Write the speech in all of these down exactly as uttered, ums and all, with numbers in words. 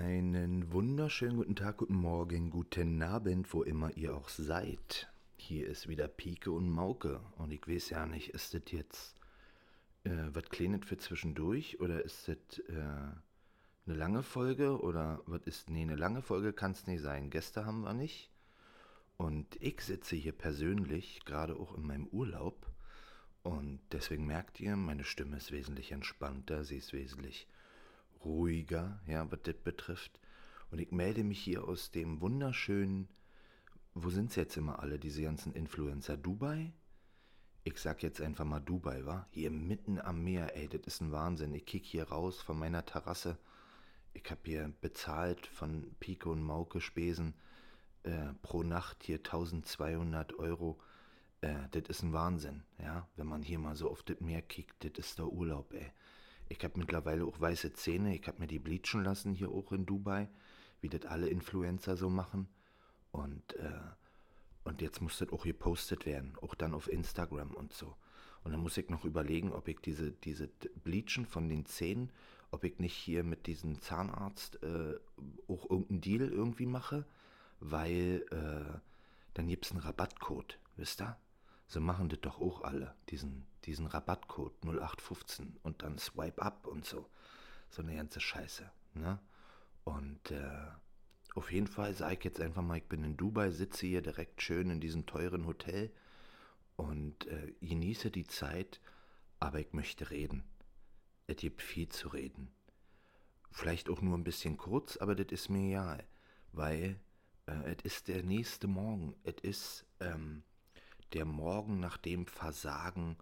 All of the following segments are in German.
Einen wunderschönen guten Tag, guten Morgen, guten Abend, wo immer ihr auch seid. Hier ist wieder Pieke und Mauke und ich weiß ja nicht, ist das jetzt äh, was Kleines für zwischendurch oder ist das äh, eine lange Folge oder was ist, nee, eine lange Folge kann es nicht sein. Gäste haben wir nicht und ich sitze hier persönlich, gerade auch in meinem Urlaub und deswegen merkt ihr, meine Stimme ist wesentlich entspannter, sie ist wesentlich ruhiger, ja, was das betrifft. Und ich melde mich hier aus dem wunderschönen, wo sind sie jetzt immer alle, diese ganzen Influencer? Dubai? Ich sag jetzt einfach mal Dubai, wa? Hier mitten am Meer, ey, das ist ein Wahnsinn. Ich kick hier raus von meiner Terrasse. Ich hab hier bezahlt von Pico und Mauke Spesen äh, pro Nacht hier eintausendzweihundert Euro. Äh, das ist ein Wahnsinn, ja? Wenn man hier mal so auf das Meer kickt, das ist der Urlaub, ey. Ich habe mittlerweile auch weiße Zähne, ich habe mir die bleachen lassen hier auch in Dubai, wie das alle Influencer so machen. Und, äh, und jetzt muss das auch gepostet werden, auch dann auf Instagram und so. Und dann muss ich noch überlegen, ob ich diese, diese Bleachen von den Zähnen, ob ich nicht hier mit diesem Zahnarzt äh, auch irgendeinen Deal irgendwie mache, weil äh, dann gibt es einen Rabattcode, wisst ihr? So machen das doch auch alle, diesen, diesen Rabattcode null acht fünfzehn und dann Swipe Up und so. So eine ganze Scheiße, ne? Und äh, auf jeden Fall sage ich jetzt einfach mal, ich bin in Dubai, sitze hier direkt schön in diesem teuren Hotel und äh, genieße die Zeit, aber ich möchte reden. Es gibt viel zu reden. Vielleicht auch nur ein bisschen kurz, aber das ist mir egal, weil äh, es ist der nächste Morgen. Es ist ähm, der Morgen nach dem Versagen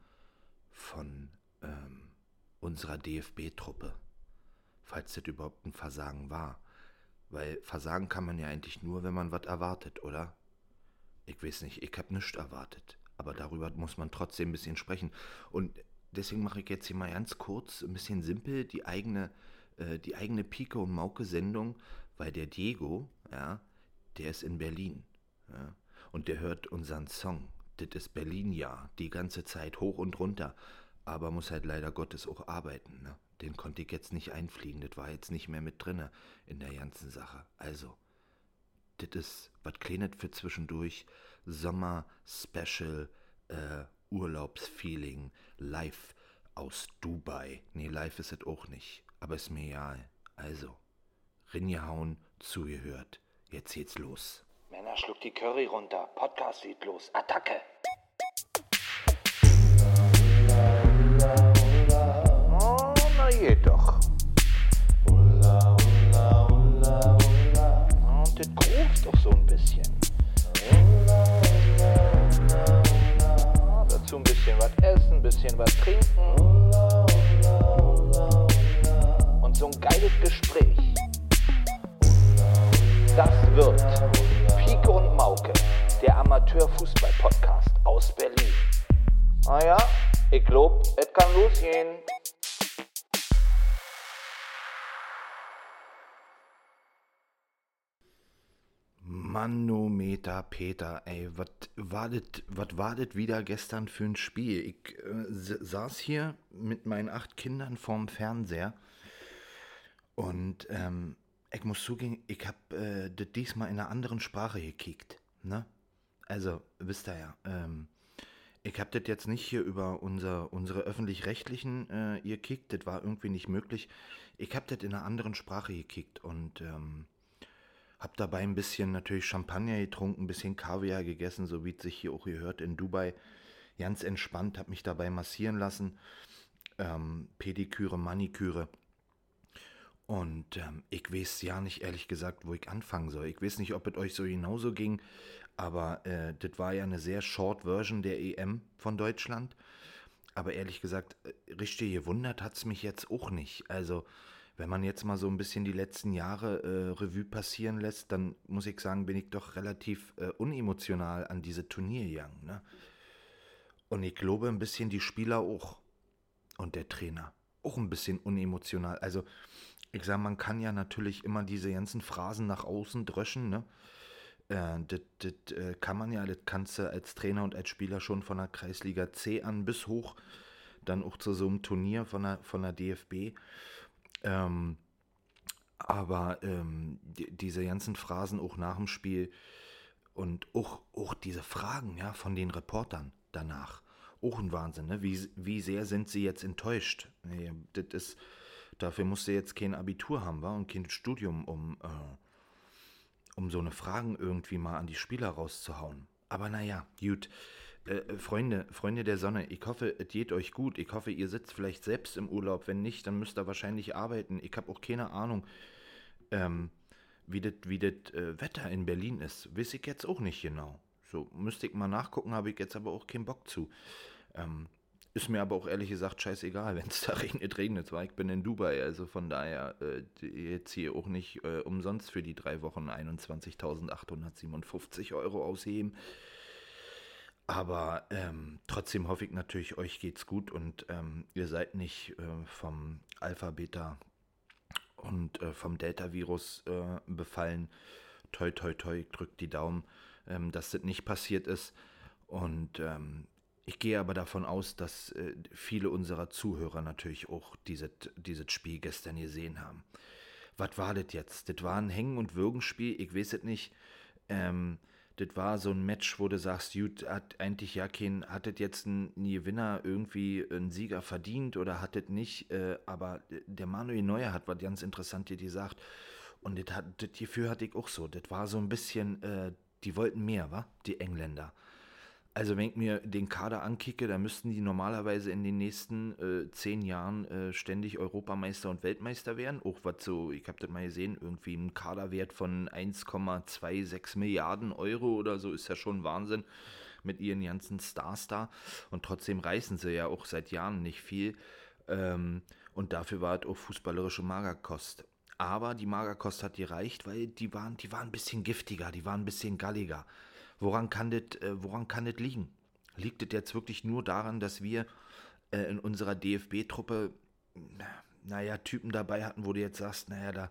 von ähm, unserer D F B-Truppe, falls das überhaupt ein Versagen war. Weil Versagen kann man ja eigentlich nur, wenn man was erwartet, oder? Ich weiß nicht, ich habe nichts erwartet. Aber darüber muss man trotzdem ein bisschen sprechen. Und deswegen mache ich jetzt hier mal ganz kurz, ein bisschen simpel, die eigene, äh, die eigene Pike und Mauke-Sendung, weil der Diego, ja, der ist in Berlin. Ja, und der hört unseren Song. Das ist Berlin, ja, die ganze Zeit hoch und runter. Aber muss halt leider Gottes auch arbeiten, ne? Den konnte ich jetzt nicht einfliegen, das war jetzt nicht mehr mit drinne in der ganzen Sache. Also, das ist was Kleines für zwischendurch. Sommer-Special, äh, Urlaubsfeeling, live aus Dubai. Nee, live ist es auch nicht, aber ist mir egal. Also, ringehauen, zugehört. Jetzt geht's los. Männer, schluck die Curry runter. Podcast geht los. Attacke! Oh, na geht doch. Und das groovt doch so ein bisschen. Dazu ein bisschen was essen, ein bisschen was trinken. Und so ein geiles Gespräch. Das wird Pieke und Mauke, der Amateur-Fußball-Podcast aus Berlin. Ah ja, ich glaub, es kann losgehen. Manometer Peter, ey, was war das was war das wieder gestern für ein Spiel? Ich äh, saß hier mit meinen acht Kindern vorm Fernseher und ähm, ich muss zugeben, ich habe äh, das diesmal in einer anderen Sprache gekickt, ne? Also, wisst ihr ja, ähm, ich habe das jetzt nicht hier über unser, unsere öffentlich-rechtlichen äh, gekickt, das war irgendwie nicht möglich. Ich habe das in einer anderen Sprache gekickt und ähm, hab dabei ein bisschen natürlich Champagner getrunken, ein bisschen Kaviar gegessen, so wie es sich hier auch gehört in Dubai. Ganz entspannt, hab mich dabei massieren lassen. Ähm, Pediküre, Maniküre. Und ähm, ich weiß ja nicht, ehrlich gesagt, wo ich anfangen soll. Ich weiß nicht, ob es euch so genauso ging, aber äh, das war ja eine sehr short Version der E M von Deutschland. Aber ehrlich gesagt, äh, richtig gewundert hat es mich jetzt auch nicht. Also, wenn man jetzt mal so ein bisschen die letzten Jahre äh, Revue passieren lässt, dann muss ich sagen, bin ich doch relativ äh, unemotional an diese Turnier gegangen, ne? Und ich glaube ein bisschen die Spieler auch. Und der Trainer. Auch ein bisschen unemotional. Also, ich sag, man kann ja natürlich immer diese ganzen Phrasen nach außen dröschen, ne? Äh, das das, äh, kann man ja, das kannst du als Trainer und als Spieler schon von der Kreisliga C an bis hoch, dann auch zu so einem Turnier von der, von der D F B. Ähm, Aber ähm, die, diese ganzen Phrasen auch nach dem Spiel und auch, auch diese Fragen, ja, von den Reportern danach. Auch ein Wahnsinn, ne? Wie, wie sehr sind sie jetzt enttäuscht? Nee, das ist, dafür musst du jetzt kein Abitur haben, wa? Und kein Studium, um, äh, um so eine Fragen irgendwie mal an die Spieler rauszuhauen. Aber naja, gut. Äh, Freunde, Freunde der Sonne, ich hoffe, es geht euch gut. Ich hoffe, ihr sitzt vielleicht selbst im Urlaub. Wenn nicht, dann müsst ihr wahrscheinlich arbeiten. Ich habe auch keine Ahnung, ähm, wie das wie das äh, Wetter in Berlin ist. Weiß ich jetzt auch nicht genau. So, müsste ich mal nachgucken, habe ich jetzt aber auch keinen Bock zu. Ähm, Ist mir aber auch ehrlich gesagt scheißegal, wenn es da regnet, regnet es. Ich bin in Dubai, also von daher äh, jetzt hier auch nicht äh, umsonst für die drei Wochen einundzwanzigtausendachthundertsiebenundfünfzig Euro ausheben. Aber ähm, trotzdem hoffe ich natürlich, euch geht's gut und ähm, ihr seid nicht äh, vom Alpha, Beta und äh, vom Delta-Virus äh, befallen. Toi, toi, toi, ich drück die Daumen, ähm, dass das nicht passiert ist. Und ähm, ich gehe aber davon aus, dass äh, viele unserer Zuhörer natürlich auch dieses dieses Spiel gestern gesehen haben. Was war das jetzt? Das war ein Hängen- und Würgen-Spiel, ich weiß es nicht. Ähm, Das war so ein Match, wo du sagst, gut, hat eigentlich ja kein, hat das jetzt ein, ein Gewinner irgendwie einen Sieger verdient oder hat das nicht, äh, aber der Manuel Neuer hat was ganz Interessantes gesagt und das, hat, das Gefühl hatte ich auch so, das war so ein bisschen, äh, die wollten mehr, wa? Die Engländer. Also wenn ich mir den Kader ankicke, dann müssten die normalerweise in den nächsten äh, zehn Jahren äh, ständig Europameister und Weltmeister werden. Auch was so, ich habe das mal gesehen, irgendwie ein Kaderwert von eins Komma sechsundzwanzig Milliarden Euro oder so, ist ja schon Wahnsinn mit ihren ganzen Stars da. Und trotzdem reißen sie ja auch seit Jahren nicht viel. Ähm, und dafür war es auch fußballerische Magerkost. Aber die Magerkost hat gereicht, weil die waren, die waren ein bisschen giftiger, die waren ein bisschen galliger. Woran kann das, äh, woran kann das liegen? Liegt es jetzt wirklich nur daran, dass wir äh, in unserer D F B-Truppe, naja, Typen dabei hatten, wo du jetzt sagst, naja, da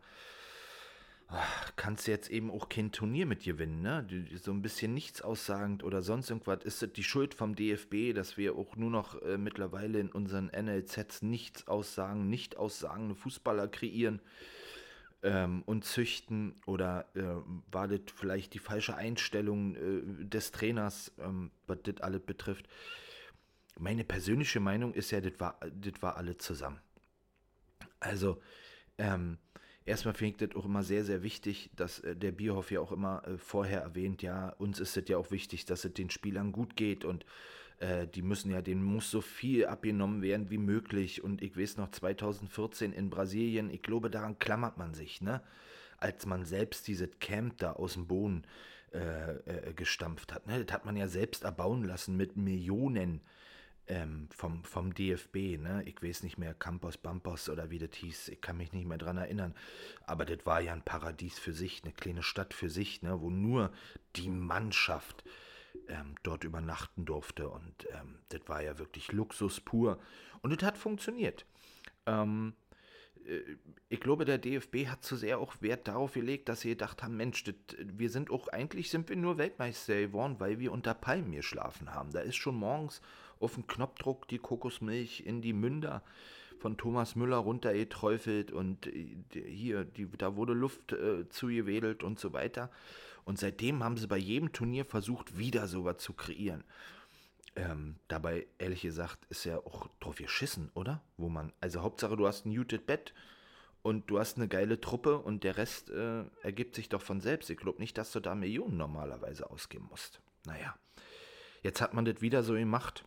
ach, kannst du jetzt eben auch kein Turnier mit gewinnen, ne? Die- So ein bisschen nichts aussagend oder sonst irgendwas. Ist das die Schuld vom D F B, dass wir auch nur noch äh, mittlerweile in unseren N L Zs nichts aussagen, nicht aussagende Fußballer kreieren? Ähm, und züchten oder äh, war das vielleicht die falsche Einstellung äh, des Trainers, ähm, was das alles betrifft. Meine persönliche Meinung ist ja, das war, das war alles zusammen. Also, ähm, erstmal finde ich das auch immer sehr, sehr wichtig, dass äh, der Bierhoff ja auch immer äh, vorher erwähnt, ja, uns ist es ja auch wichtig, dass es den Spielern gut geht und äh, die müssen ja, denen muss so viel abgenommen werden wie möglich. Und ich weiß noch, zweitausendvierzehn in Brasilien, ich glaube, daran klammert man sich, ne? Als man selbst dieses Camp da aus dem Boden äh, äh, gestampft hat. Ne? Das hat man ja selbst erbauen lassen mit Millionen ähm, vom, vom D F B, ne? Ich weiß nicht mehr, Campos Bampos oder wie das hieß, ich kann mich nicht mehr dran erinnern. Aber das war ja ein Paradies für sich, eine kleine Stadt für sich, ne? Wo nur die Mannschaft ähm, dort übernachten durfte. Und ähm, das war ja wirklich Luxus pur. Und das hat funktioniert. Ähm, äh, Ich glaube, der D F B hat zu sehr auch Wert darauf gelegt, dass sie gedacht haben, Mensch, das, wir sind auch, eigentlich sind wir nur Weltmeister geworden, weil wir unter Palmen geschlafen haben. Da ist schon morgens auf den Knopfdruck die Kokosmilch in die Münder von Thomas Müller runtergeträufelt und äh, hier, die, da wurde Luft äh, zugewedelt und so weiter. Und seitdem haben sie bei jedem Turnier versucht, wieder sowas zu kreieren. Ähm, dabei, ehrlich gesagt, ist ja auch drauf geschissen, oder? Wo man, also Hauptsache, du hast ein gutes Bett und du hast eine geile Truppe und der Rest äh, ergibt sich doch von selbst. Ich glaube nicht, dass du da Millionen normalerweise ausgeben musst. Naja, jetzt hat man das wieder so gemacht.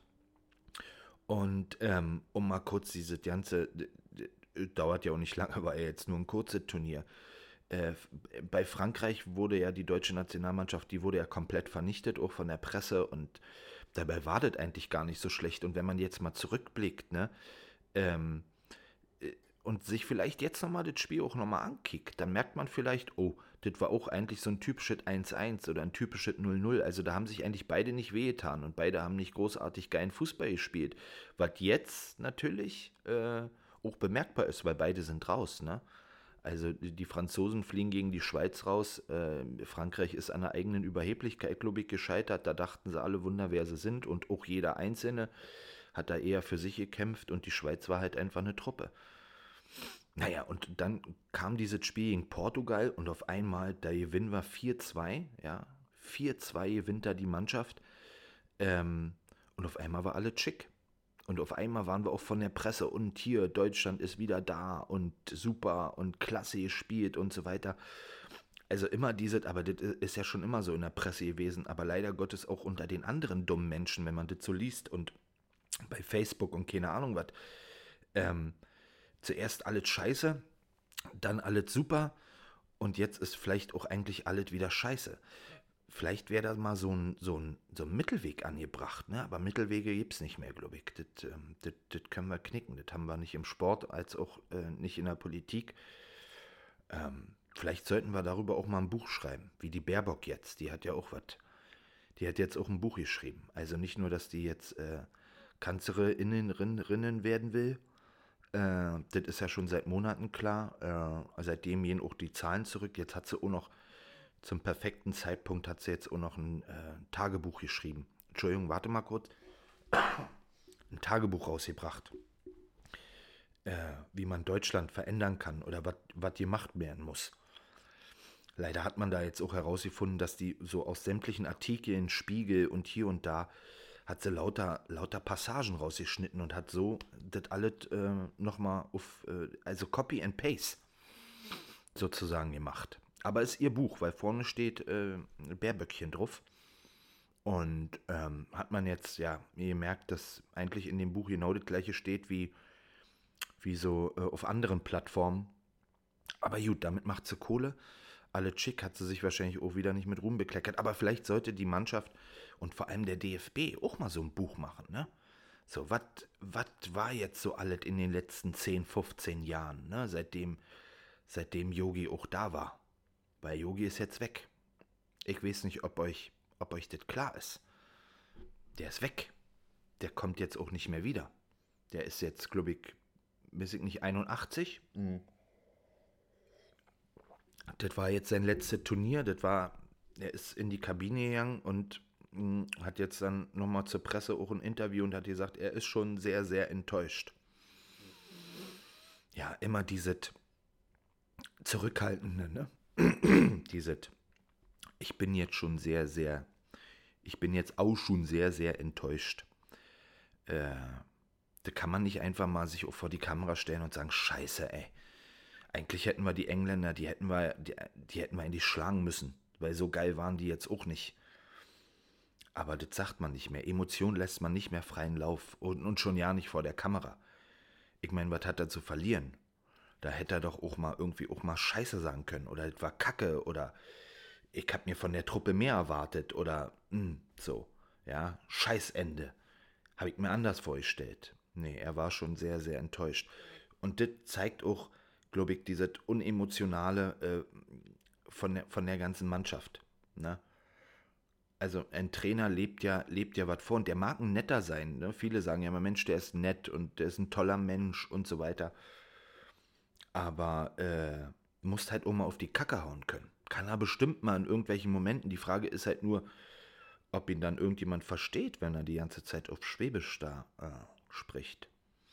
Und ähm, um mal kurz dieses ganze, d- d- dauert ja auch nicht lange, war ja jetzt nur ein kurzes Turnier. Äh, bei Frankreich wurde ja die deutsche Nationalmannschaft, die wurde ja komplett vernichtet, auch von der Presse und dabei war das eigentlich gar nicht so schlecht. Und wenn man jetzt mal zurückblickt, ne, ähm, äh, und sich vielleicht jetzt nochmal das Spiel auch nochmal ankickt, dann merkt man vielleicht, oh, das war auch eigentlich so ein typisches eins eins oder ein typisches null null. Also da haben sich eigentlich beide nicht wehgetan und beide haben nicht großartig geilen Fußball gespielt. Was jetzt natürlich äh, auch bemerkbar ist, weil beide sind raus, ne? Also die die Franzosen fliegen gegen die Schweiz raus. Äh, Frankreich ist an der eigenen Überheblichkeit, glaube ich, gescheitert. Da dachten sie alle Wunder, wer sie sind. Und auch jeder Einzelne hat da eher für sich gekämpft. Und die Schweiz war halt einfach eine Truppe. naja, und dann kam dieses Spiel gegen Portugal und auf einmal, der Gewinn war vier zwei, ja, vier zwei gewinnt da die Mannschaft. Ähm, und auf einmal war alles schick. Und auf einmal waren wir auch von der Presse und hier, Deutschland ist wieder da und super und klasse gespielt und so weiter. Also immer dieses, aber das ist ja schon immer so in der Presse gewesen, aber leider Gottes auch unter den anderen dummen Menschen, wenn man das so liest und bei Facebook und keine Ahnung was. Ähm, zuerst alles scheiße, dann alles super und jetzt ist vielleicht auch eigentlich alles wieder scheiße. Vielleicht wäre da mal so ein, so, ein, so ein Mittelweg angebracht, ne? Aber Mittelwege gibt es nicht mehr, glaube ich. Das, ähm, das, das können wir knicken. Das haben wir nicht im Sport, als auch äh, nicht in der Politik. Ähm, vielleicht sollten wir darüber auch mal ein Buch schreiben, wie die Baerbock jetzt. Die hat ja auch was. Die hat jetzt auch ein Buch geschrieben. Also nicht nur, dass die jetzt äh, Kanzlerinnen werden will. Äh, das ist ja schon seit Monaten klar. Äh, seitdem gehen auch die Zahlen zurück. Jetzt hat sie auch noch zum perfekten Zeitpunkt hat sie jetzt auch noch ein äh, Tagebuch geschrieben. Entschuldigung, warte mal kurz. Ein Tagebuch rausgebracht. Äh, wie man Deutschland verändern kann oder was gemacht werden muss. Leider hat man da jetzt auch herausgefunden, dass die so aus sämtlichen Artikeln, Spiegel und hier und da hat sie lauter, lauter Passagen rausgeschnitten und hat so das alles äh, nochmal auf, äh, also Copy and Paste sozusagen gemacht. Aber es ist ihr Buch, weil vorne steht äh, Baerböckchen drauf. Und ähm, hat man jetzt ja gemerkt, dass eigentlich in dem Buch genau das gleiche steht wie, wie so äh, auf anderen Plattformen. Aber gut, damit macht sie Kohle. Alle schick, hat sie sich wahrscheinlich auch wieder nicht mit Ruhm bekleckert. Aber vielleicht sollte die Mannschaft und vor allem der D F B auch mal so ein Buch machen, ne? So, was war jetzt so alles in den letzten zehn, fünfzehn Jahren, ne? Seitdem, seitdem Yogi auch da war. Weil Yogi ist jetzt weg. Ich weiß nicht, ob euch, ob euch das klar ist. Der ist weg. Der kommt jetzt auch nicht mehr wieder. Der ist jetzt, glaube ich, weiß ich nicht, einundachtzig. Mhm. Das war jetzt sein letztes Turnier. Das war, er ist in die Kabine gegangen und mh, hat jetzt dann nochmal zur Presse auch ein Interview und hat gesagt, er ist schon sehr, sehr enttäuscht. Ja, immer dieses Zurückhaltende, ne? Dieses, ich bin jetzt schon sehr, sehr, ich bin jetzt auch schon sehr, sehr enttäuscht. Äh, da kann man nicht einfach mal sich auch vor die Kamera stellen und sagen, scheiße, ey. Eigentlich hätten wir die Engländer, die hätten wir, die, die hätten wir eigentlich schlagen müssen, weil so geil waren die jetzt auch nicht. Aber das sagt man nicht mehr. Emotion lässt man nicht mehr freien Lauf und, und schon ja nicht vor der Kamera. Ich meine, was hat er zu verlieren? Da hätte er doch auch mal irgendwie auch mal Scheiße sagen können. Oder es war Kacke. Oder ich habe mir von der Truppe mehr erwartet. Oder mh, so. Ja, Scheißende. Habe ich mir anders vorgestellt. Nee, er war schon sehr, sehr enttäuscht. Und das zeigt auch, glaube ich, dieses Unemotionale äh, von, der, von der ganzen Mannschaft. Ne? Also ein Trainer lebt ja, lebt ja was vor. Und der mag ein netter sein. Ne? Viele sagen ja immer, Mensch, der ist nett und der ist ein toller Mensch und so weiter. Aber äh, musst halt auch mal auf die Kacke hauen können. Kann er bestimmt mal in irgendwelchen Momenten. Die Frage ist halt nur, ob ihn dann irgendjemand versteht, wenn er die ganze Zeit auf Schwäbisch da äh, spricht.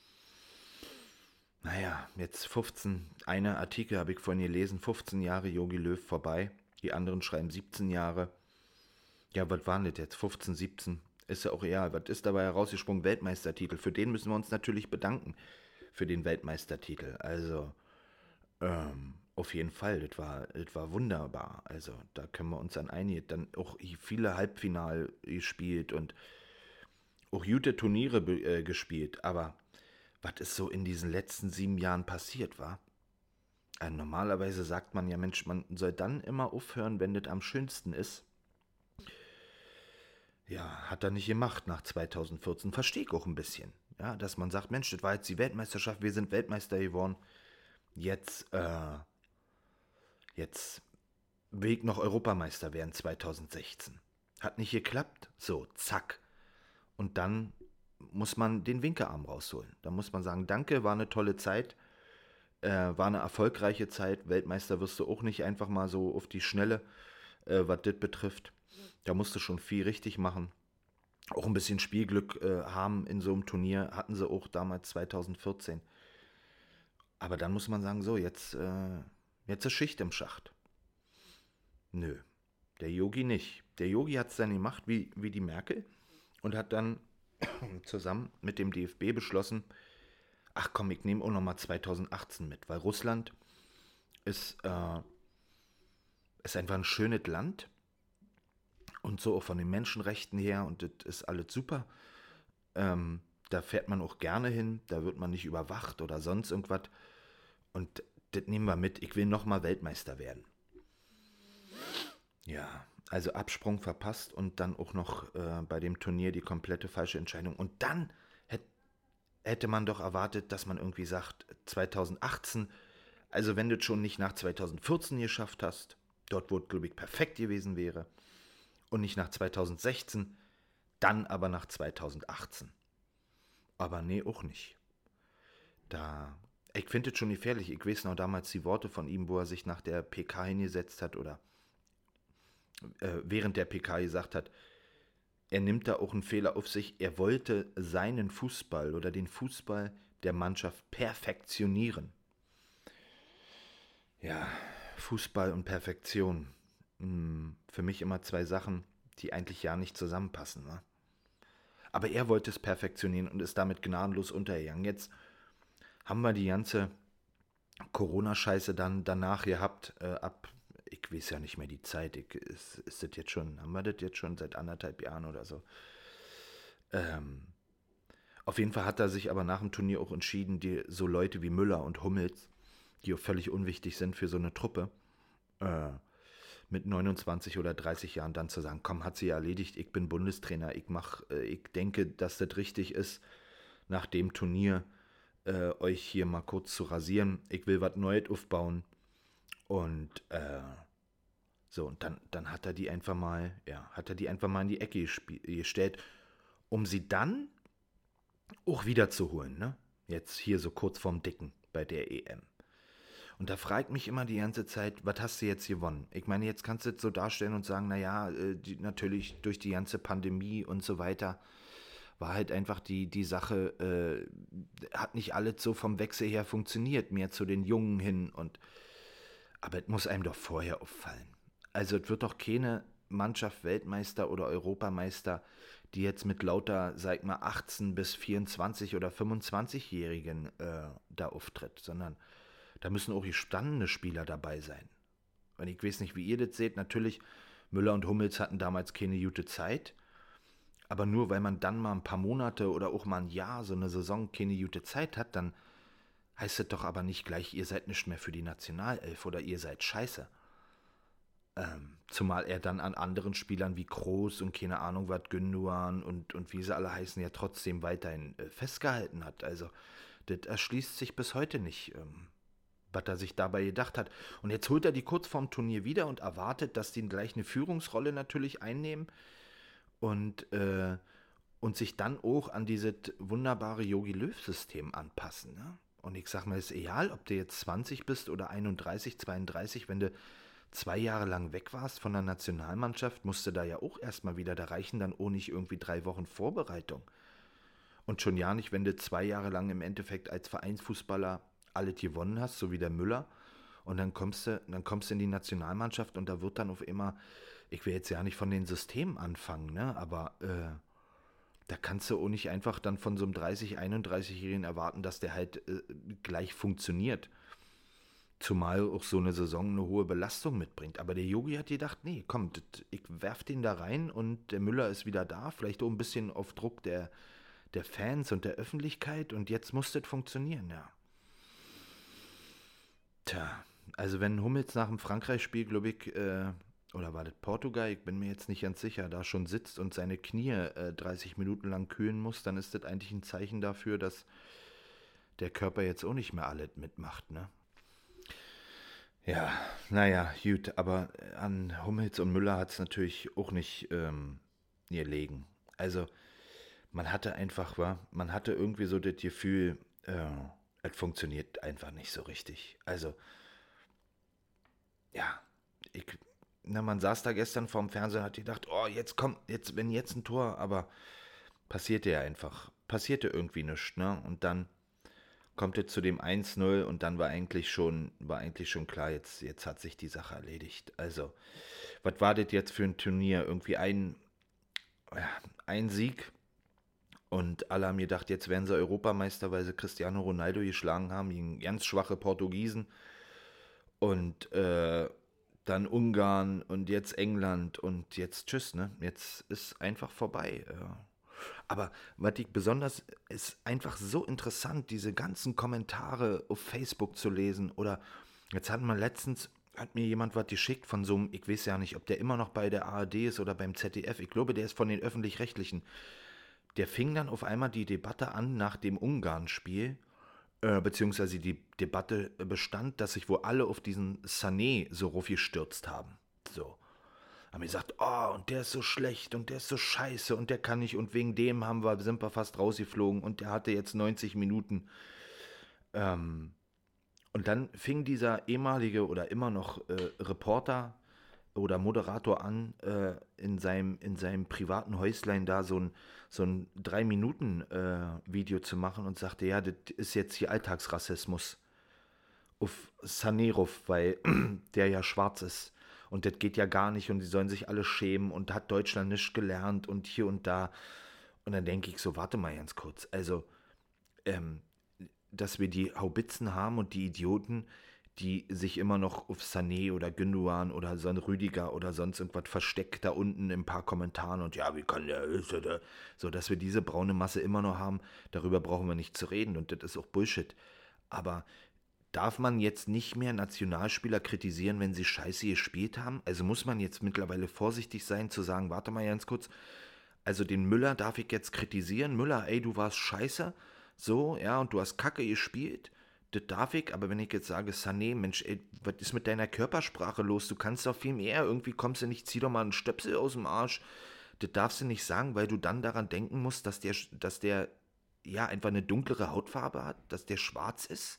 Naja, jetzt fünfzehn, einer Artikel habe ich vorhin gelesen, fünfzehn Jahre Jogi Löw vorbei. Die anderen schreiben siebzehn Jahre. Ja, was waren das jetzt? fünfzehn, siebzehn? Ist ja auch egal. Was ist dabei herausgesprungen? Weltmeistertitel. Für den müssen wir uns natürlich bedanken. Für den Weltmeistertitel. Also, Ähm, auf jeden Fall, das war, das war wunderbar. Also da können wir uns an einigen, dann auch viele Halbfinal gespielt und auch gute Turniere äh, gespielt. Aber was ist so in diesen letzten sieben Jahren passiert, war? Äh, normalerweise sagt man ja, Mensch, man soll dann immer aufhören, wenn das am schönsten ist. Ja, hat er nicht gemacht nach zweitausendvierzehn. Verstehe ich auch ein bisschen. Ja, dass man sagt, Mensch, das war jetzt die Weltmeisterschaft, wir sind Weltmeister geworden. Jetzt, äh, jetzt will ich noch Europameister werden zweitausendsechzehn. Hat nicht geklappt? So, zack. Und dann muss man den Winkearm rausholen. Da muss man sagen, danke, war eine tolle Zeit, äh, war eine erfolgreiche Zeit. Weltmeister wirst du auch nicht einfach mal so auf die Schnelle, äh, was das betrifft. Da musst du schon viel richtig machen. Auch ein bisschen Spielglück äh, haben in so einem Turnier, hatten sie auch damals zweitausendvierzehn. Aber dann muss man sagen, so, jetzt, äh, jetzt ist Schicht im Schacht. Nö, der Yogi nicht. Der Yogi hat es dann gemacht wie, wie die Merkel und hat dann zusammen mit dem D F B beschlossen, ach komm, ich nehme auch nochmal zweitausendachtzehn mit, weil Russland ist, äh, ist einfach ein schönes Land und so auch von den Menschenrechten her und das ist alles super. Ähm, da fährt man auch gerne hin, da wird man nicht überwacht oder sonst irgendwas. Und das nehmen wir mit, ich will nochmal Weltmeister werden. Ja, also Absprung verpasst und dann auch noch äh, bei dem Turnier die komplette falsche Entscheidung. Und dann hätt, hätte man doch erwartet, dass man irgendwie sagt, zweitausendachtzehn, also wenn du es schon nicht nach zweitausendvierzehn geschafft hast, dort wo es, glaube ich, perfekt gewesen wäre, und nicht nach zweitausendsechzehn, dann aber nach zweitausendachtzehn. Aber nee, auch nicht. Da, ich finde es schon gefährlich. Ich weiß noch damals die Worte von ihm, wo er sich nach der P K hingesetzt hat oder äh, während der P K gesagt hat, er nimmt da auch einen Fehler auf sich. Er wollte seinen Fußball oder den Fußball der Mannschaft perfektionieren. Ja, Fußball und Perfektion. Hm, für mich immer zwei Sachen, die eigentlich ja nicht zusammenpassen. Ne? Aber er wollte es perfektionieren und ist damit gnadenlos untergegangen. Jetzt haben wir die ganze Corona-Scheiße dann danach gehabt, äh, ab, ich weiß ja nicht mehr die Zeit, ich, ist, ist das jetzt schon, haben wir das jetzt schon seit anderthalb Jahren oder so. Ähm, auf jeden Fall hat er sich aber nach dem Turnier auch entschieden, die, so Leute wie Müller und Hummels, die auch völlig unwichtig sind für so eine Truppe, äh, mit neunundzwanzig oder dreißig Jahren dann zu sagen, komm, hat sie ja erledigt, ich bin Bundestrainer, ich mach, äh, ich denke, dass das richtig ist, nach dem Turnier äh, euch hier mal kurz zu rasieren, ich will was Neues aufbauen und äh, so, und dann, dann hat er die einfach mal, ja, hat er die einfach mal in die Ecke gestellt, um sie dann auch wiederzuholen, ne? Jetzt hier so kurz vorm Dicken bei der E M. Und da fragt mich immer die ganze Zeit, was hast du jetzt gewonnen? Ich meine, jetzt kannst du es so darstellen und sagen, naja, die, natürlich durch die ganze Pandemie und so weiter war halt einfach die, die Sache, äh, hat nicht alles so vom Wechsel her funktioniert, mehr zu den Jungen hin. Und aber es muss einem doch vorher auffallen. Also es wird doch keine Mannschaft Weltmeister oder Europameister, die jetzt mit lauter, sag mal, achtzehn bis vierundzwanzig oder fünfundzwanzig-Jährigen äh, da auftritt, sondern da müssen auch gestandene Spieler dabei sein. Und ich weiß nicht, wie ihr das seht. Natürlich, Müller und Hummels hatten damals keine gute Zeit. Aber nur weil man dann mal ein paar Monate oder auch mal ein Jahr, so eine Saison, keine gute Zeit hat, dann heißt das doch aber nicht gleich, ihr seid nicht mehr für die Nationalelf oder ihr seid scheiße. Ähm, zumal er dann an anderen Spielern wie Kroos und keine Ahnung was, Gündogan und, und wie sie alle heißen, ja trotzdem weiterhin äh, festgehalten hat. Also, das erschließt sich bis heute nicht. Ähm, was er sich dabei gedacht hat. Und jetzt holt er die kurz vorm Turnier wieder und erwartet, dass die gleich eine Führungsrolle natürlich einnehmen und, äh, und sich dann auch an dieses wunderbare Jogi-Löw-System anpassen. Ne? Und ich sag mal, es ist egal, ob du jetzt zwanzig bist oder einunddreißig, zweiunddreißig, wenn du zwei Jahre lang weg warst von der Nationalmannschaft, musst du da ja auch erstmal wieder, da reichen dann auch nicht irgendwie drei Wochen Vorbereitung. Und schon ja nicht, wenn du zwei Jahre lang im Endeffekt als Vereinsfußballer alles gewonnen hast, so wie der Müller, und dann kommst du, dann kommst du in die Nationalmannschaft und da wird dann auf immer, ich will jetzt ja nicht von den Systemen anfangen, ne, aber äh, da kannst du auch nicht einfach dann von so einem dreißig-, einunddreißig-Jährigen erwarten, dass der halt äh, gleich funktioniert. Zumal auch so eine Saison eine hohe Belastung mitbringt. Aber der Yogi hat gedacht, nee, komm, das, ich werf den da rein und der Müller ist wieder da, vielleicht auch ein bisschen auf Druck der, der Fans und der Öffentlichkeit und jetzt muss das funktionieren, ja. Tja, also wenn Hummels nach dem Frankreich-Spiel, glaube ich, äh, oder war das Portugal, ich bin mir jetzt nicht ganz sicher, da schon sitzt und seine Knie äh, dreißig Minuten lang kühlen muss, dann ist das eigentlich ein Zeichen dafür, dass der Körper jetzt auch nicht mehr alles mitmacht, ne? Ja, naja, gut, aber an Hummels und Müller hat es natürlich auch nicht ähm, gelegen. Also man hatte einfach, war, man hatte irgendwie so das Gefühl, äh, es funktioniert einfach nicht so richtig. Also, ja, ich, na, man saß da gestern vorm Fernseher und hat gedacht, oh, jetzt kommt, jetzt, wenn jetzt ein Tor, aber passierte ja einfach, passierte irgendwie nichts, ne? Und dann kommt es zu dem eins null und dann war eigentlich schon, war eigentlich schon klar, jetzt, jetzt hat sich die Sache erledigt. Also, was war das jetzt für ein Turnier? Irgendwie ein, ja, ein Sieg und alle haben gedacht, jetzt werden sie Europameister, weil sie Cristiano Ronaldo geschlagen haben, gegen ganz schwache Portugiesen und äh, dann Ungarn und jetzt England und jetzt tschüss, ne? Jetzt ist einfach vorbei. Ja. Aber was ich besonders, ist einfach so interessant, diese ganzen Kommentare auf Facebook zu lesen. Oder jetzt hat man letztens, hat mir jemand was geschickt von so einem, ich weiß ja nicht, ob der immer noch bei der A R D ist oder beim Z D F. Ich glaube, der ist von den Öffentlich-Rechtlichen. Der fing dann auf einmal die Debatte an nach dem Ungarn-Spiel, äh, beziehungsweise die Debatte bestand, dass sich wohl alle auf diesen Sané so raufgestürzt haben. So. Haben gesagt, oh, und der ist so schlecht und der ist so scheiße und der kann nicht und wegen dem haben wir, sind wir fast rausgeflogen und der hatte jetzt neunzig Minuten. Ähm, und dann fing dieser ehemalige oder immer noch äh, Reporter oder Moderator an, äh, in, seinem, in seinem privaten Häuslein da so ein, so ein drei Minuten Video zu machen und sagte, ja, das ist jetzt hier Alltagsrassismus auf Sanerov, weil der ja schwarz ist. Und das geht ja gar nicht und die sollen sich alle schämen und hat Deutschland nicht gelernt und hier und da. Und dann denke ich so, warte mal ganz kurz. Also, ähm, dass wir die Haubitzen haben und die Idioten, die sich immer noch auf Sané oder Gündogan oder so ein Rüdiger oder sonst irgendwas versteckt da unten in ein paar Kommentaren und ja, wie kann der, so, dass wir diese braune Masse immer noch haben, darüber brauchen wir nicht zu reden und das ist auch Bullshit. Aber darf man jetzt nicht mehr Nationalspieler kritisieren, wenn sie scheiße gespielt haben? Also muss man jetzt mittlerweile vorsichtig sein, zu sagen, warte mal ganz kurz, also den Müller darf ich jetzt kritisieren? Müller, ey, du warst scheiße, so, ja, und du hast Kacke gespielt, das darf ich, aber wenn ich jetzt sage, Sané, Mensch, ey, was ist mit deiner Körpersprache los? Du kannst doch viel mehr, irgendwie kommst du nicht, zieh doch mal einen Stöpsel aus dem Arsch. Das darfst du nicht sagen, weil du dann daran denken musst, dass der, dass der, ja, einfach eine dunklere Hautfarbe hat, dass der schwarz ist.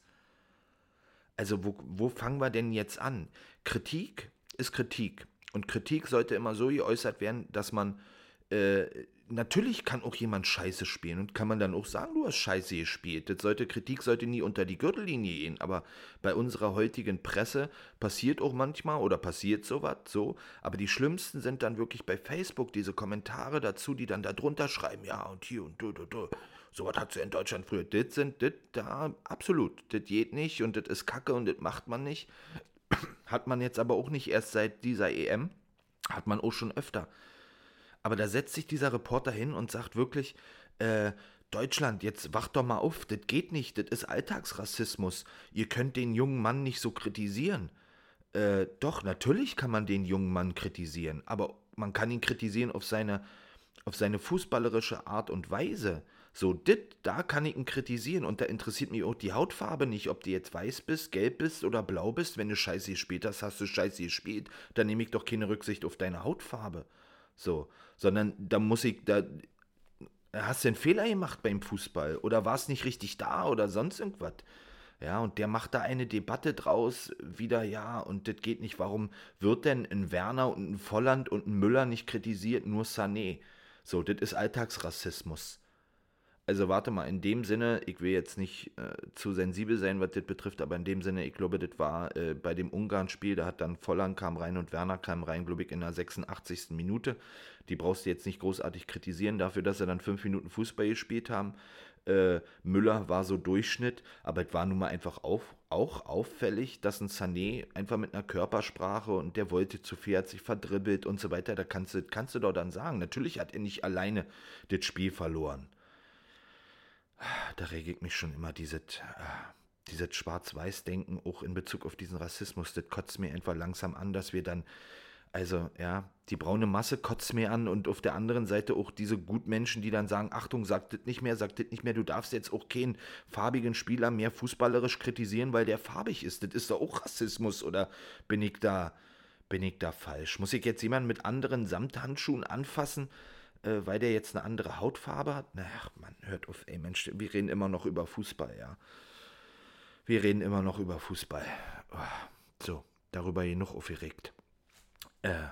Also wo, wo fangen wir denn jetzt an? Kritik ist Kritik. Und Kritik sollte immer so geäußert werden, dass man, äh, natürlich kann auch jemand Scheiße spielen und kann man dann auch sagen, du hast Scheiße gespielt. Das sollte, Kritik sollte nie unter die Gürtellinie gehen, aber bei unserer heutigen Presse passiert auch manchmal oder passiert sowas, so, aber die schlimmsten sind dann wirklich bei Facebook, diese Kommentare dazu, die dann da drunter schreiben, ja und hier und du, du, du. So was hat sie in Deutschland früher. Das sind, das, da, absolut. Das geht nicht und das ist Kacke und das macht man nicht. Hat man jetzt aber auch nicht erst seit dieser E M. Hat man auch schon öfter. Aber da setzt sich dieser Reporter hin und sagt wirklich, äh, Deutschland, jetzt wacht doch mal auf, das geht nicht, das ist Alltagsrassismus. Ihr könnt den jungen Mann nicht so kritisieren. Äh, doch, natürlich kann man den jungen Mann kritisieren, aber man kann ihn kritisieren auf seine, auf seine fußballerische Art und Weise. So, dit, da kann ich ihn kritisieren und da interessiert mich auch die Hautfarbe nicht, ob du jetzt weiß bist, gelb bist oder blau bist. Wenn du Scheiße gespielt hast, hast du Scheiße gespielt, dann nehme ich doch keine Rücksicht auf deine Hautfarbe. So, sondern da muss ich, da hast du einen Fehler gemacht beim Fußball oder warst nicht richtig da oder sonst irgendwas. Ja, und der macht da eine Debatte draus, wieder, ja, und das geht nicht. Warum wird denn ein Werner und ein Volland und ein Müller nicht kritisiert, nur Sané? So, das ist Alltagsrassismus. Also warte mal, in dem Sinne, ich will jetzt nicht äh, zu sensibel sein, was das betrifft, aber in dem Sinne, ich glaube, das war äh, bei dem Ungarn-Spiel, da hat dann Volland kam rein und Werner kam rein, glaube ich, in der sechsundachtzigsten Minute. Die brauchst du jetzt nicht großartig kritisieren dafür, dass sie dann fünf Minuten Fußball gespielt haben. Äh, Müller war so Durchschnitt, aber es war nun mal einfach auf, auch auffällig, dass ein Sané einfach mit einer Körpersprache und der wollte zu viel, hat sich verdribbelt und so weiter, da kannst du, kannst du doch dann sagen, natürlich hat er nicht alleine das Spiel verloren. Da rege ich mich schon immer, dieses, dieses Schwarz-Weiß-Denken, auch in Bezug auf diesen Rassismus, das kotzt mir einfach langsam an, dass wir dann, also ja, die braune Masse kotzt mir an und auf der anderen Seite auch diese Gutmenschen, die dann sagen, Achtung, sag das nicht mehr, sag das nicht mehr, du darfst jetzt auch keinen farbigen Spieler mehr fußballerisch kritisieren, weil der farbig ist, das ist doch auch Rassismus, oder bin ich da, bin ich da falsch? Muss ich jetzt jemanden mit anderen Samthandschuhen anfassen, Äh, weil der jetzt eine andere Hautfarbe hat? Na, ach, man, hört auf, ey Mensch, wir reden immer noch über Fußball, ja. Wir reden immer noch über Fußball. Oh, so, darüber genug aufgeregt. Äh,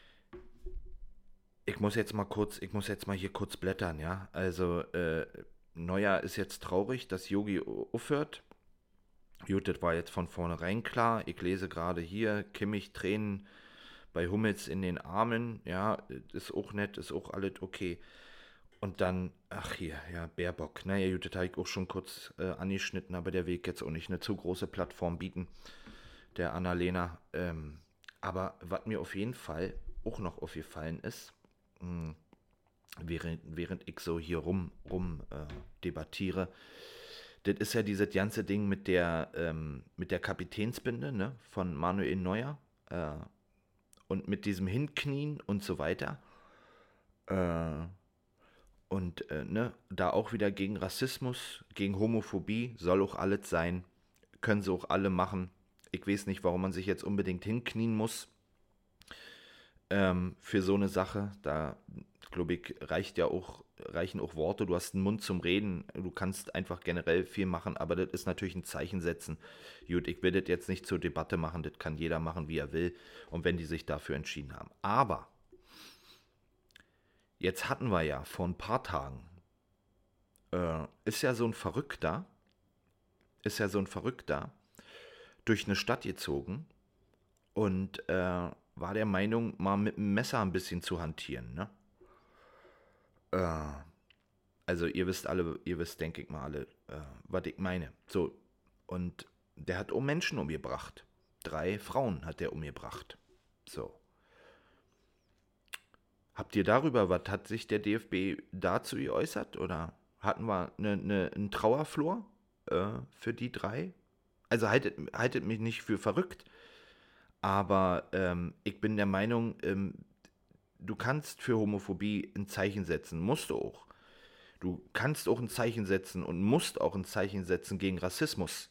ich muss jetzt mal kurz, ich muss jetzt mal hier kurz blättern, ja. Also, äh, Neujahr ist jetzt traurig, dass Yogi aufhört. Gut, das war jetzt von vornherein klar. Ich lese gerade hier, Kimmich Tränen bei Hummels in den Armen. Ja, ist auch nett, ist auch alles okay. Und dann, ach hier, ja, Baerbock. Naja, gut, das habe ich auch schon kurz äh, angeschnitten, aber der Weg jetzt auch nicht eine zu große Plattform bieten, der Annalena. Ähm, aber was mir auf jeden Fall auch noch aufgefallen ist, mh, während, während ich so hier rum, rum äh, debattiere, das ist ja dieses ganze Ding mit der, ähm, mit der Kapitänsbinde, ne, von Manuel Neuer äh, und mit diesem Hinknien und so weiter. Äh, und äh, ne, da auch wieder gegen Rassismus, gegen Homophobie, soll auch alles sein, können sie auch alle machen. Ich weiß nicht, warum man sich jetzt unbedingt hinknien muss ähm, für so eine Sache. Da, glaube ich, reicht ja auch, reichen auch Worte. Du hast einen Mund zum Reden, du kannst einfach generell viel machen, aber das ist natürlich ein Zeichen setzen. Gut, ich will das jetzt nicht zur Debatte machen, das kann jeder machen, wie er will und wenn die sich dafür entschieden haben. Aber jetzt hatten wir ja vor ein paar Tagen, äh, ist ja so ein Verrückter, ist ja so ein Verrückter durch eine Stadt gezogen und äh, war der Meinung, mal mit dem Messer ein bisschen zu hantieren, ne? Äh, also ihr wisst alle, ihr wisst, denke ich mal alle, äh, was ich meine. So, und der hat auch Menschen umgebracht. Drei Frauen hat der umgebracht. So. Habt ihr darüber, was hat sich der D F B dazu geäußert? Oder hatten wir eine, eine, einen Trauerflor äh, für die drei? Also haltet, haltet mich nicht für verrückt, aber ähm, ich bin der Meinung, ähm, du kannst für Homophobie ein Zeichen setzen, musst du auch. Du kannst auch ein Zeichen setzen und musst auch ein Zeichen setzen gegen Rassismus.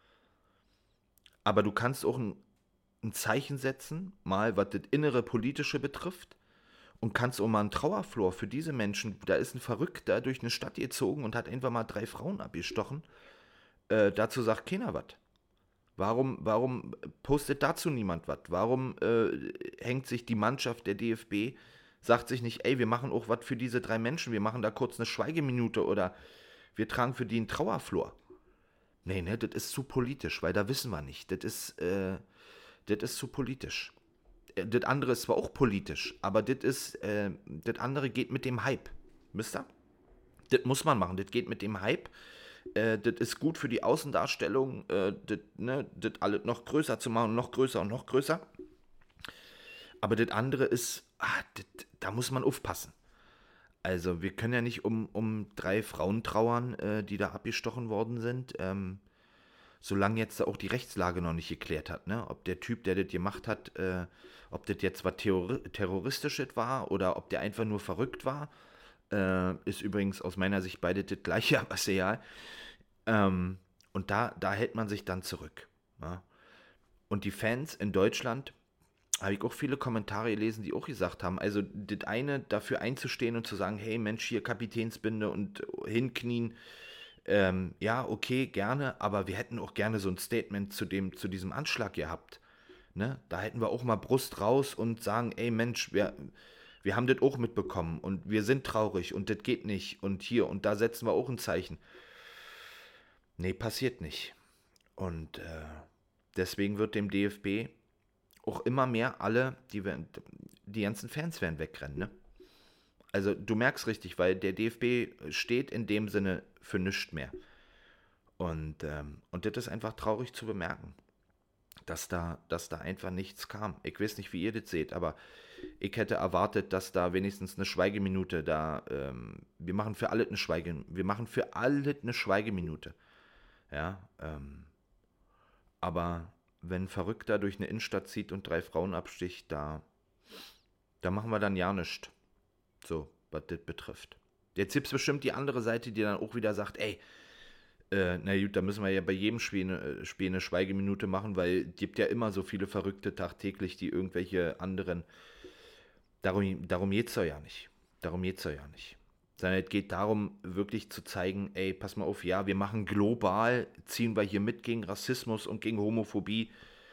Aber du kannst auch ein, ein Zeichen setzen, mal was das innere Politische betrifft, und kannst auch mal einen Trauerflor für diese Menschen, da ist ein Verrückter durch eine Stadt gezogen und hat einfach mal drei Frauen abgestochen, äh, dazu sagt keiner was. Warum, warum postet dazu niemand was? Warum äh, hängt sich die Mannschaft der D F B, sagt sich nicht, ey, wir machen auch was für diese drei Menschen, wir machen da kurz eine Schweigeminute oder wir tragen für die einen Trauerflor. Nee, ne, das ist zu politisch, weil da wissen wir nicht. Das ist, äh, das ist zu politisch. Äh, Das andere ist zwar auch politisch, aber das ist, äh, das andere geht mit dem Hype. Wisst ihr? Das muss man machen, das geht mit dem Hype. Äh, das ist gut für die Außendarstellung, äh, das, ne, das alles noch größer zu machen, noch größer und noch größer. Aber das andere ist, ah, das, da muss man aufpassen. Also wir können ja nicht um, um drei Frauen trauern, äh, die da abgestochen worden sind, ähm, solange jetzt da auch die Rechtslage noch nicht geklärt hat, ne? Ob der Typ, der das gemacht hat, äh, ob das jetzt was Terror- Terroristisches war oder ob der einfach nur verrückt war, äh, ist übrigens aus meiner Sicht beide das gleiche, aber ist egal. Ähm, und da, da hält man sich dann zurück. Ja? Und die Fans in Deutschland, habe ich auch viele Kommentare gelesen, die auch gesagt haben, also das eine, dafür einzustehen und zu sagen, hey Mensch, hier Kapitänsbinde und hinknien, ähm, ja, okay, gerne, aber wir hätten auch gerne so ein Statement zu dem, zu diesem Anschlag gehabt. Ne? Da hätten wir auch mal Brust raus und sagen, ey Mensch, wir, wir haben das auch mitbekommen und wir sind traurig und das geht nicht und hier und da setzen wir auch ein Zeichen. Nee, passiert nicht. Und äh, deswegen wird dem D F B auch immer mehr alle, die, werden- die ganzen Fans werden wegrennen, ne? Also du merkst richtig, weil der D F B steht in dem Sinne für nichts mehr. Und, ähm, und das ist einfach traurig zu bemerken, dass da, dass da einfach nichts kam. Ich weiß nicht, wie ihr das seht, aber ich hätte erwartet, dass da wenigstens eine Schweigeminute da, ähm, wir machen für alle eine Schweige, wir machen für alle eine Schweigeminute. Ja, ähm, aber wenn ein Verrückter durch eine Innenstadt zieht und drei Frauen absticht, da, da machen wir dann ja nichts. So, was das betrifft. Jetzt gibt es bestimmt die andere Seite, die dann auch wieder sagt, ey, äh, na gut, da müssen wir ja bei jedem Spiel eine, Spiel eine Schweigeminute machen, weil es gibt ja immer so viele Verrückte tagtäglich, die irgendwelche anderen, darum, darum geht es ja nicht. Darum geht es ja nicht. Sondern es geht darum, wirklich zu zeigen, ey, pass mal auf, ja, wir machen global, ziehen wir hier mit gegen Rassismus und gegen Homophobie,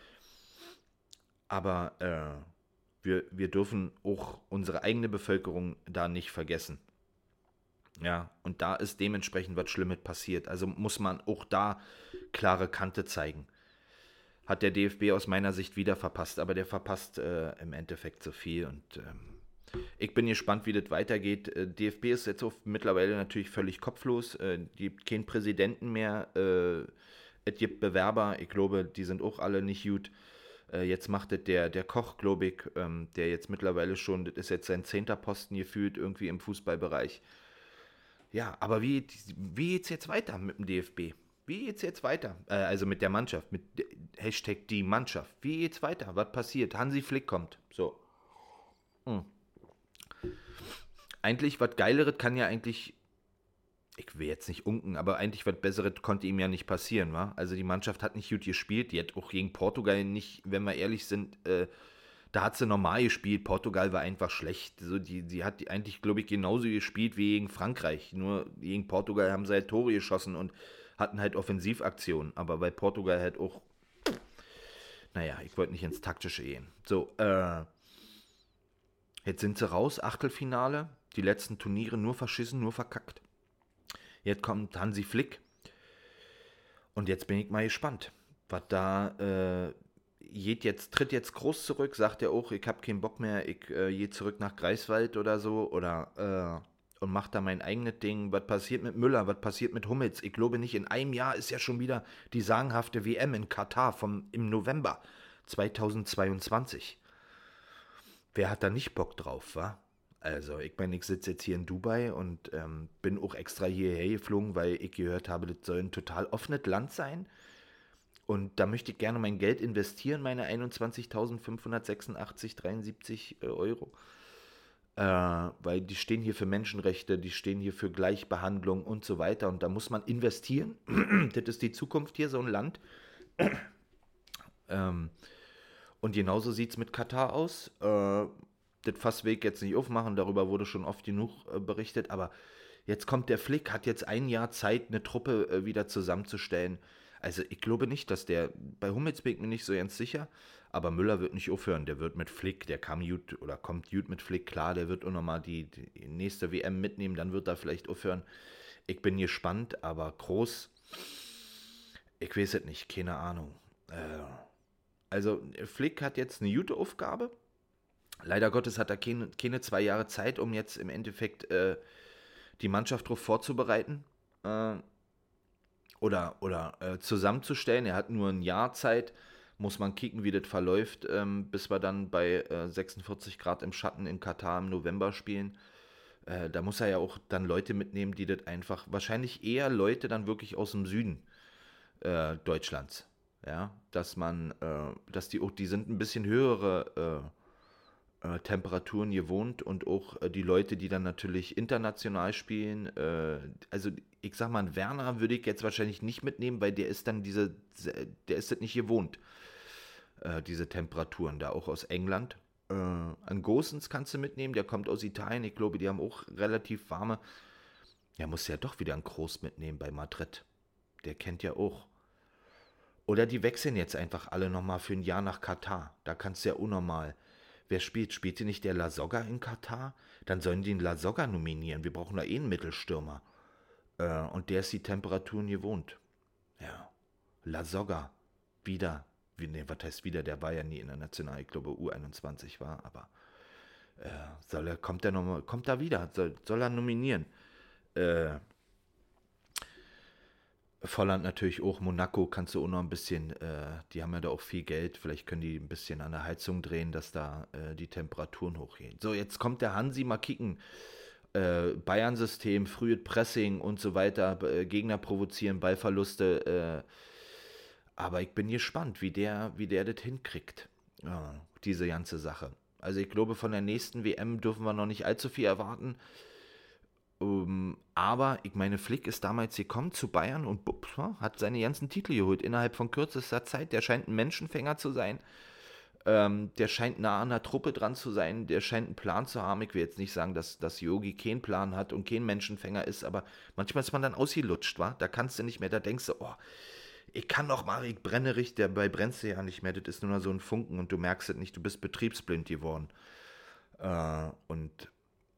aber äh, wir, wir dürfen auch unsere eigene Bevölkerung da nicht vergessen. Ja, und da ist dementsprechend was Schlimmes passiert. Also muss man auch da klare Kante zeigen. Hat der D F B aus meiner Sicht wieder verpasst, aber der verpasst äh, im Endeffekt so viel. Und ähm, ich bin gespannt, wie das weitergeht. Äh, D F B ist jetzt auch mittlerweile natürlich völlig kopflos. Äh, gibt keinen Präsidenten mehr. Äh, es gibt Bewerber. Ich glaube, die sind auch alle nicht gut. Äh, jetzt macht es der, der Koch, glaube ich, ähm, der jetzt mittlerweile schon, das ist jetzt sein zehnter Posten gefühlt irgendwie im Fußballbereich. Ja, aber wie, wie geht's jetzt weiter mit dem D F B? Wie geht's jetzt weiter? Äh, also mit der Mannschaft, mit Hashtag die Mannschaft. Wie geht's weiter? Was passiert? Hansi Flick kommt. So. Hm. Eigentlich, was Geileres kann ja eigentlich, ich will jetzt nicht unken, aber eigentlich was Besseres konnte ihm ja nicht passieren, wa? Also die Mannschaft hat nicht gut gespielt. Die hat auch gegen Portugal nicht, wenn wir ehrlich sind, äh, da hat sie normal gespielt. Portugal war einfach schlecht. So, die, die hat eigentlich, glaube ich, genauso gespielt wie gegen Frankreich. Nur gegen Portugal haben sie halt Tore geschossen und hatten halt Offensivaktionen. Aber bei Portugal halt auch, naja, ich wollte nicht ins Taktische gehen. So, äh, jetzt sind sie raus, Achtelfinale. Die letzten Turniere nur verschissen, nur verkackt. Jetzt kommt Hansi Flick. Und jetzt bin ich mal gespannt, was da, äh, geht jetzt, tritt jetzt groß zurück, sagt er auch, ich habe keinen Bock mehr, ich äh, gehe zurück nach Greifswald oder so, oder, äh, und mache da mein eigenes Ding. Was passiert mit Müller, was passiert mit Hummels? Ich glaube nicht, in einem Jahr ist ja schon wieder die sagenhafte W M in Katar vom, im November zweitausendzweiundzwanzig. Wer hat da nicht Bock drauf, wa? Also, ich meine, ich sitze jetzt hier in Dubai und ähm, bin auch extra hierher geflogen, weil ich gehört habe, das soll ein total offenes Land sein. Und da möchte ich gerne mein Geld investieren, meine einundzwanzigtausendfünfhundertsechsundachtzig Komma dreiundsiebzig Euro. Äh, weil die stehen hier für Menschenrechte, die stehen hier für Gleichbehandlung und so weiter. Und da muss man investieren. Das ist die Zukunft hier, so ein Land. ähm, und genauso sieht es mit Katar aus. Äh, das Fass will ich jetzt nicht aufmachen, darüber wurde schon oft genug äh, berichtet. Aber jetzt kommt der Flick, hat jetzt ein Jahr Zeit, eine Truppe äh, wieder zusammenzustellen. Also ich glaube nicht, dass der, bei Hummels bin ich mir nicht so ganz sicher, aber Müller wird nicht aufhören, der wird mit Flick, der kam gut oder kommt gut mit Flick, klar, der wird auch nochmal die, die nächste W M mitnehmen, dann wird er vielleicht aufhören. Ich bin gespannt, aber groß, ich weiß es nicht, keine Ahnung. Äh, also Flick hat jetzt eine gute Aufgabe, leider Gottes hat er keine, keine zwei Jahre Zeit, um jetzt im Endeffekt äh, die Mannschaft darauf vorzubereiten, äh, oder, oder äh, zusammenzustellen. Er hat nur ein Jahr Zeit, muss man kicken, wie das verläuft, ähm, bis wir dann bei äh, sechsundvierzig Grad im Schatten in Katar im November spielen. Äh, da muss er ja auch dann Leute mitnehmen, die das einfach, wahrscheinlich eher Leute dann wirklich aus dem Süden äh, Deutschlands. Ja, dass man, äh, dass die auch, die sind ein bisschen höhere äh, äh, Temperaturen gewohnt und auch äh, die Leute, die dann natürlich international spielen, äh, also ich sag mal, einen Werner würde ich jetzt wahrscheinlich nicht mitnehmen, weil der ist dann diese, der ist das nicht gewohnt, äh, diese Temperaturen da, auch aus England. Äh, einen Gosens kannst du mitnehmen, der kommt aus Italien, ich glaube, die haben auch relativ warme, ja, muss ja doch wieder einen Kroos mitnehmen bei Madrid, der kennt ja auch. Oder die wechseln jetzt einfach alle nochmal für ein Jahr nach Katar, da kannst du ja unnormal. Wer spielt? Spielt nicht der Lasogga in Katar? Dann sollen die den Lasogga nominieren, wir brauchen da eh einen Mittelstürmer. Äh, und der ist die Temperaturen gewohnt. Ja. Lasogga. Wieder. Wie, nee, was heißt wieder? Der war ja nie in der National, ich glaube U einundzwanzig war, aber äh, soll er, kommt er noch, kommt er wieder? Soll, soll er nominieren? Äh, Volland natürlich auch, Monaco kannst du auch noch ein bisschen, äh, die haben ja da auch viel Geld, vielleicht können die ein bisschen an der Heizung drehen, dass da äh, die Temperaturen hochgehen. So, jetzt kommt der Hansi, mal kicken. Äh, Bayern-System, frühes Pressing und so weiter, äh, Gegner provozieren, Ballverluste, äh, aber ich bin gespannt, wie der, wie der das hinkriegt, ja, diese ganze Sache. Also ich glaube, von der nächsten W M dürfen wir noch nicht allzu viel erwarten, um, aber ich meine, Flick ist damals gekommen zu Bayern und bups, hat seine ganzen Titel geholt innerhalb von kürzester Zeit, der scheint ein Menschenfänger zu sein. Ähm, der scheint nah an der Truppe dran zu sein, der scheint einen Plan zu haben. Ich will jetzt nicht sagen, dass, dass Yogi keinen Plan hat und kein Menschenfänger ist, aber manchmal ist man dann ausgelutscht, wa? Da kannst du nicht mehr, da denkst du, oh, ich kann doch mal, ich brenne richtig, dabei brennst du ja nicht mehr, das ist nur noch so ein Funken und du merkst es nicht, du bist betriebsblind geworden. Äh, und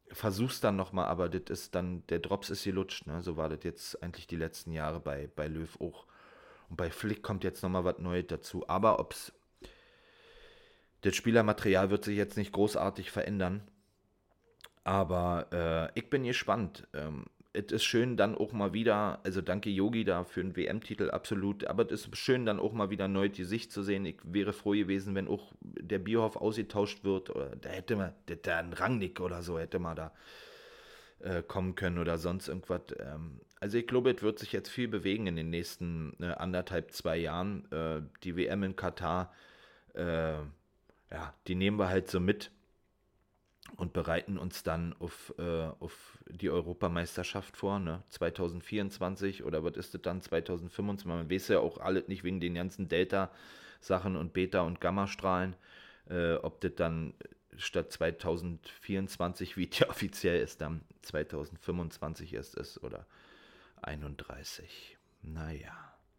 versuch's dann nochmal, aber das ist dann, der Drops ist gelutscht, ne? So war das jetzt eigentlich die letzten Jahre bei, bei Löw auch. Und bei Flick kommt jetzt nochmal was Neues dazu. Aber ob's, das Spielermaterial wird sich jetzt nicht großartig verändern. Aber äh, ich bin gespannt. Ähm, es ist schön dann auch mal wieder, also danke Yogi da für den W M-Titel, absolut, aber es ist schön dann auch mal wieder neu die Sicht zu sehen. Ich wäre froh gewesen, wenn auch der Bierhoff ausgetauscht wird, oder da hätte man, der ein Rangnick oder so hätte man da äh, kommen können oder sonst irgendwas. Ähm, also ich glaube, es wird sich jetzt viel bewegen in den nächsten äh, anderthalb, zwei Jahren. Äh, die W M in Katar, äh, ja, die nehmen wir halt so mit und bereiten uns dann auf, äh, auf die Europameisterschaft vor, ne? zwanzig vierundzwanzig oder was ist das dann, zwanzig fünfundzwanzig, man weiß ja auch alles nicht wegen den ganzen Delta-Sachen und Beta- und Gammastrahlen, äh, ob das dann statt zwanzig vierundzwanzig, wie es ja offiziell ist, dann zwanzig fünfundzwanzig erst ist oder einunddreißig. Naja.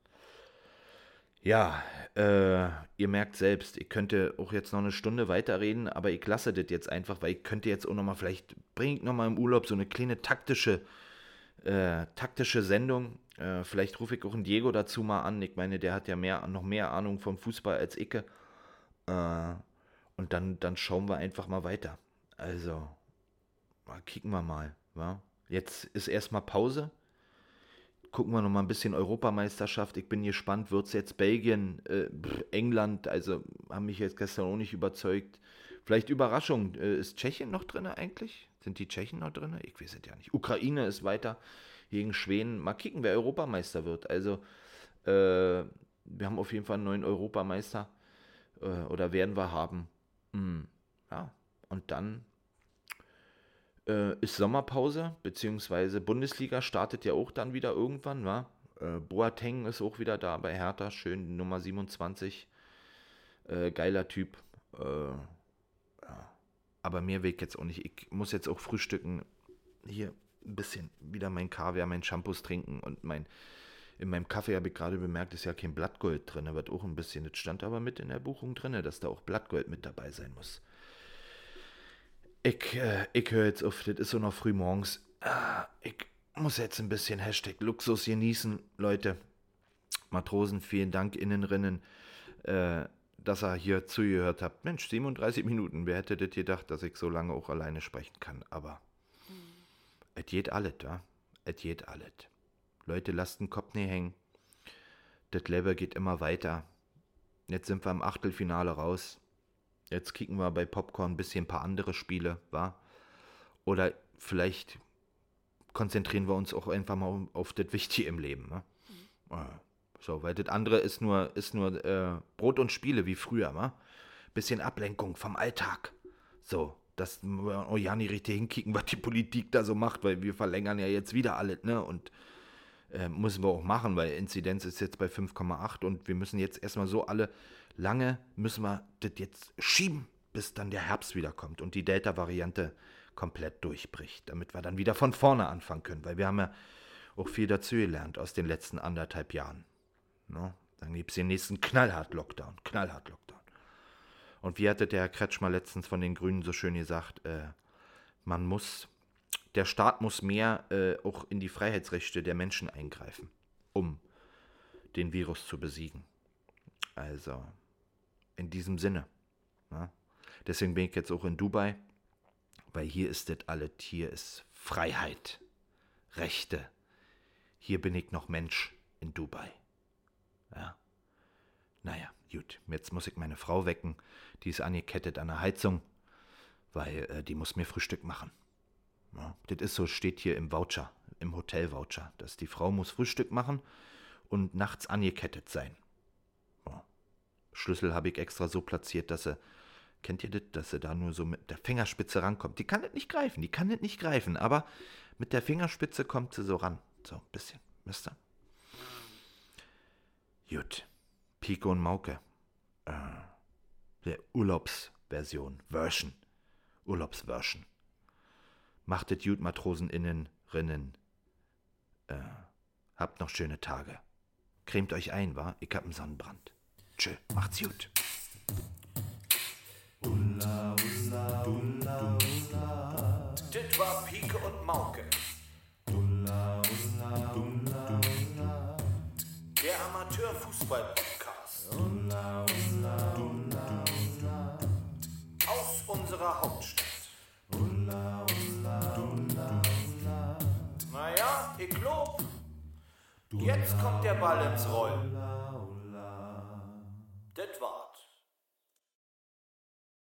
Ja, äh, ihr merkt selbst, ich könnte auch jetzt noch eine Stunde weiterreden, aber ich lasse das jetzt einfach, weil ich könnte jetzt auch nochmal, vielleicht bringe ich nochmal im Urlaub so eine kleine taktische, äh, taktische Sendung. Äh, vielleicht rufe ich auch einen Diego dazu mal an. Ich meine, der hat ja mehr, noch mehr Ahnung vom Fußball als ich. Äh, und dann, dann schauen wir einfach mal weiter. Also, mal kicken wir mal. Wa? Jetzt ist erstmal Pause. Gucken wir noch mal ein bisschen Europameisterschaft. Ich bin gespannt, wird es jetzt Belgien, äh, England, also haben mich jetzt gestern auch nicht überzeugt. Vielleicht Überraschung, äh, ist Tschechien noch drin eigentlich? Sind die Tschechen noch drin? Ich weiß es ja nicht. Ukraine ist weiter gegen Schweden. Mal kicken, wer Europameister wird. Also äh, wir haben auf jeden Fall einen neuen Europameister äh, oder werden wir haben. Hm, ja, und dann ist Sommerpause, beziehungsweise Bundesliga startet ja auch dann wieder irgendwann, wa? Äh, Boateng ist auch wieder da bei Hertha, schön, Nummer siebenundzwanzig, äh, geiler Typ. Äh, ja. Aber mehr weg jetzt auch nicht. Ich muss jetzt auch frühstücken, hier ein bisschen wieder mein Kaviar, mein Shampoos trinken und mein, in meinem Kaffee habe ich gerade bemerkt, ist ja kein Blattgold drin, wird auch ein bisschen, das stand aber mit in der Buchung drin, dass da auch Blattgold mit dabei sein muss. Ich, äh, ich höre jetzt auf, das ist so noch früh morgens. Ah, ich muss jetzt ein bisschen Hashtag Luxus genießen, Leute. Matrosen, vielen Dank, Innenrinnen, äh, dass ihr hier zugehört habt. Mensch, siebenunddreißig Minuten, wer hätte das gedacht, dass ich so lange auch alleine sprechen kann. Aber es geht alles, wa? Es geht alles. Leute, lasst den Kopf nicht hängen. Das Level geht immer weiter. Jetzt sind wir im Achtelfinale raus. Jetzt kicken wir bei Popcorn ein bisschen ein paar andere Spiele, wa? Oder vielleicht konzentrieren wir uns auch einfach mal auf das Wichtige im Leben, ne? Mhm. So, weil das andere ist nur, ist nur äh, Brot und Spiele wie früher, wa? Bisschen Ablenkung vom Alltag. So, dass wir auch ja nicht richtig hinkicken, was die Politik da so macht, weil wir verlängern ja jetzt wieder alles, ne? Und äh, müssen wir auch machen, weil Inzidenz ist jetzt bei fünf Komma acht und wir müssen jetzt erstmal so alle lange müssen wir das jetzt schieben, bis dann der Herbst wiederkommt und die Delta-Variante komplett durchbricht, damit wir dann wieder von vorne anfangen können, weil wir haben ja auch viel dazu gelernt aus den letzten anderthalb Jahren. No? Dann gibt es den nächsten Knallhart-Lockdown, Knallhart-Lockdown. Und wie hatte der Herr Kretschmer letztens von den Grünen so schön gesagt, äh, man muss, der Staat muss mehr äh, auch in die Freiheitsrechte der Menschen eingreifen, um den Virus zu besiegen. Also, in diesem Sinne. Ja. Deswegen bin ich jetzt auch in Dubai, weil hier ist das alles, hier ist Freiheit, Rechte. Hier bin ich noch Mensch in Dubai. Ja. Naja, gut, jetzt muss ich meine Frau wecken, die ist angekettet an der Heizung, weil äh, die muss mir Frühstück machen. Ja. Das ist so, steht hier im Voucher, im Hotel-Voucher, dass die Frau muss Frühstück machen und nachts angekettet sein. Schlüssel habe ich extra so platziert, dass sie, kennt ihr das, dass sie da nur so mit der Fingerspitze rankommt. Die kann das nicht greifen, die kann das nicht greifen, aber mit der Fingerspitze kommt sie so ran. So, ein bisschen, wisst ihr? Gut, Pico und Mauke. Äh, der Urlaubsversion, Version, Urlaubsversion. Macht es gut, Matrosen innen, rinnen. Äh, habt noch schöne Tage. Cremt euch ein, wa? Ich hab einen Sonnenbrand. Tschö, macht's gut. Ulla, ulla, ulla, ulla. und Mauke. Der Amateurfußball-Podcast. Aus unserer Hauptstadt. Naja, ich glaub, jetzt kommt der Ball ins Rollen.